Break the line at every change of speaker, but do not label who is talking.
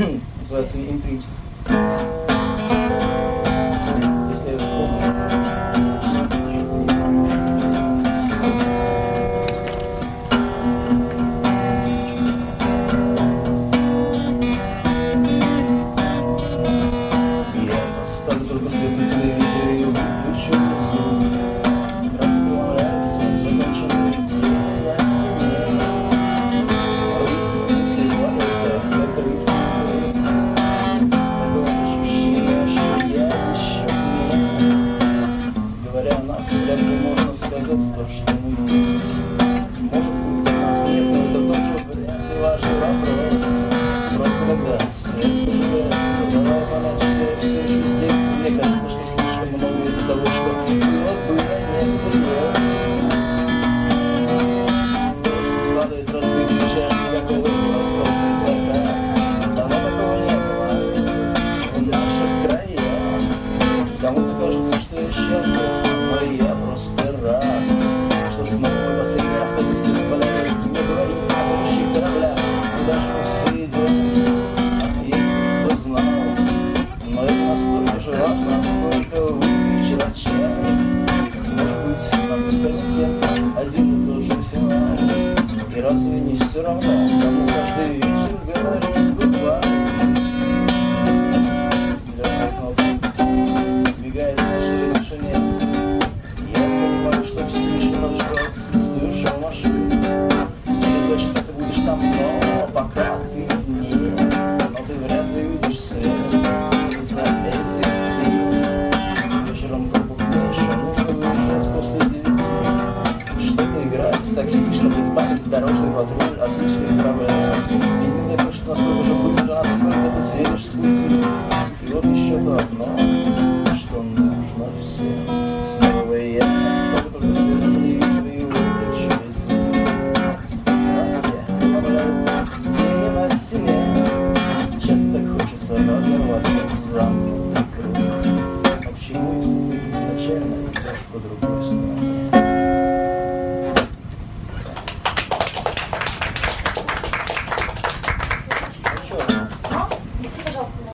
называется «Импринтинг». Если я вспомню. Только свет на телевизоре и выключу звук. Раскрывается законченный цвет на стене. Если валяться, как рыбки. Такое ощущение, что я еще не. Говоря о нас, вряд ли можно сказать то, что мы есть. Может быть, нас нет, но это тоже вряд ли важный вопрос. Просто когда свет зажигается, давай понять, что я все еще здесь. Мне кажется, что слишком много из того, что было не серьезно. Падает разбитый чашки какого-то восходный закат. Давно такого не было в наших краях. Кому-то кажется, что я счастлив, но я просто рад, что снова последний автобус позволяет мне говорить о будущих кораблях. Куда же мы все идем? Есть кто знал. Но это настолько же важно, сколько выпить вчера чай. Может быть, нам бесконечно один и тот же финал. И разве не все равно, кому каждый вечер говорить goodbye? Зеленая кнопка убегает в нашей тишине. Я понимаю, что все еще надо ждать отсутствующего машины. Через 2 часа ты будешь там, но пока ты не. Но ты вряд ли увидишь свет. Вечером крупнее, нужно выезжать после 9. Что-то играть в такси, чтобы избавить дорожный патруль от лишних проблем. Ведь захочешь настолько же быстро, насколько ты сверишь с пути. И вот еще то окно.